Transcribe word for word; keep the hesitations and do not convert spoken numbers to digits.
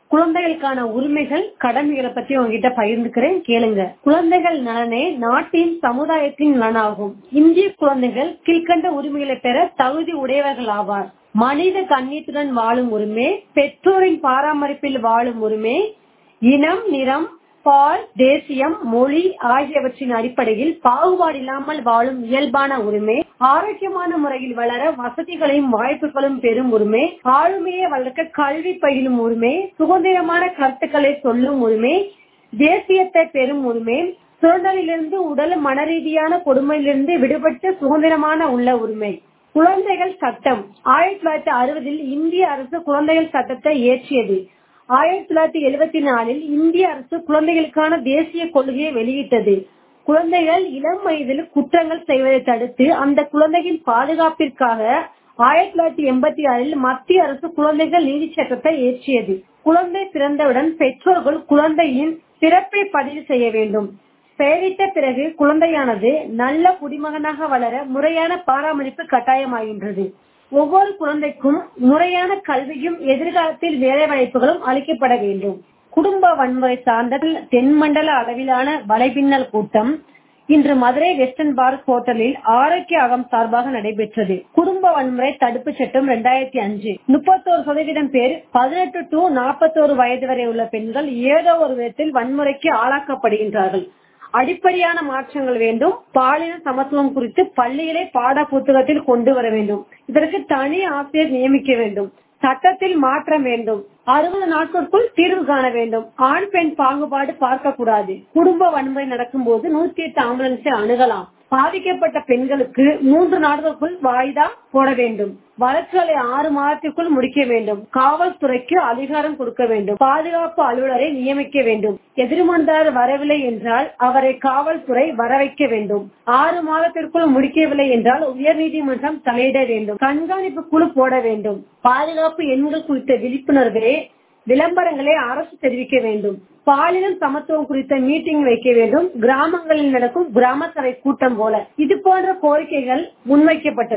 குழந்தைகளுக்கான உரிமைகள் கடமைகளை பத்தி உங்ககிட்ட பகிர்ந்துக்கிறேன், கேளுங்க. குழந்தைகள் நலனே நாட்டின் சமுதாயத்தின் நலனாகும். இந்திய குழந்தைகள் கீழ்கண்ட உரிமைகளை பெற தகுதி உடையவர்கள் ஆவார். மனித கண்ணியத்துடன் வாழும் உரிமை, பெற்றோரின் பராமரிப்பில் வாழும் உரிமை, இனம், நிறம், பால், தேசியம், மொழி ஆகியவற்றின் அடிப்படையில் பாகுபாடு இல்லாமல் வாழும் இயல்பான உரிமை, ஆரோக்கியமான முறையில் வளர வசதிகளையும் வாய்ப்புகளும் பெறும் உரிமை, ஆளுமையை வளர்க்க கல்வி பயிலும் உரிமை, சுதந்திரமான கருத்துக்களை சொல்லும் உரிமை, தேசியத்தை பெறும் உரிமை, சுரண்டலிலிருந்து உடல் மனரீதியான கொடுமையிலிருந்து விடுபட்டு சுதந்திரமான உள்ள உரிமை. குழந்தைகள் சட்டம் ஆயிரத்தி தொள்ளாயிரத்தி அறுபதில் இந்திய அரசு குழந்தைகள் சட்டத்தை இயற்றியது. ஆயிரத்தி தொள்ளாயிரத்தி எழுபத்தி நாலில் இந்திய அரசு குழந்தைகளுக்கான தேசிய கொள்கையை வெளியிட்டது. குழந்தைகள் இளம் வயதில் குற்றங்கள் செய்வதை தடுத்து அந்த குழந்தையின் பாதுகாப்பிற்காக ஆயிரத்தி தொள்ளாயிரத்தி எண்பத்தி ஆறில் மத்திய அரசு குழந்தைகள் நீதி சட்டத்தை இயற்றியது. குழந்தை பிறந்தவுடன் பெற்றோர்கள் குழந்தையின் பிறப்பை பதிவு செய்ய வேண்டும். பெயரிட்ட பிறகு குழந்தையானது நல்ல குடிமகனாக வளர முறையான பராமரிப்பு கட்டாயமாகின்றது. ஒவ்வொரு குழந்தைக்கும் முறையான கல்வியும் எதிர்காலத்தில் வேலை வாய்ப்புகளும் அளிக்கப்பட வேண்டும். குடும்ப வன்முறை சார்ந்த தென்மண்டல அளவிலான வலைபின்னல் கூட்டம் இன்று மதுரை வெஸ்டர்ன் பார்க் ஹோட்டலில் ஆரோக்கிய அகம் சார்பாக நடைபெற்றது. குடும்ப வன்முறை தடுப்பு சட்டம் இரண்டாயிரத்தி அஞ்சு முப்பத்தோரு சதவீதம் பேர் பதினெட்டு டு நாற்பத்தோரு வயது வரை உள்ள பெண்கள் ஏதோ ஒரு விதத்தில் வன்முறைக்கு ஆளாக்கப்படுகின்றார்கள். அடிப்படையான மாற்றங்கள் வேண்டும். பாலின சமத்துவம் குறித்து பள்ளிகளை பாட புத்தகத்தில் கொண்டு வர வேண்டும். இதற்கு தனி ஆசிரியர் நியமிக்க வேண்டும். சட்டத்தில் மாற்றம் வேண்டும். அறுபது நாட்களுக்குள் தீர்வு காண வேண்டும். ஆண் பெண் பாகுபாடு பார்க்க கூடாது. குடும்ப வன்முறை நடக்கும் போது நூத்தி எட்டு ஆம்புலன்ஸை அணுகலாம். பாதிக்கப்பட்ட பெண்களுக்கு மூன்று நாட்களுக்குள் வாய்தா போட வேண்டும். வழக்குகளை ஆறு மாதத்திற்குள் முடிக்க வேண்டும். காவல்துறைக்கு அதிகாரம் கொடுக்க வேண்டும். பாதுகாப்பு அலுவலரை நியமிக்க வேண்டும். எதிர்மனுதாரர் வரவில்லை என்றால் அவரை காவல்துறை வர வைக்க வேண்டும். ஆறு மாதத்திற்குள் முடிக்கவில்லை என்றால் உயர்நீதிமன்றம் தலையிட வேண்டும். கண்காணிப்பு குழு போட வேண்டும். பாதுகாப்பு எண்கள் குறித்த விழிப்புணர்வை விளம்பரங்களை அரசு தெரிவிக்க வேண்டும். பாலினம் சமத்துவம் குறித்த மீட்டிங் வைக்க வேண்டும். கிராமங்களில் நடக்கும் கிராம சபை கூட்டம் போல இது போன்ற கோரிக்கைகள் முன்வைக்கப்பட்டது.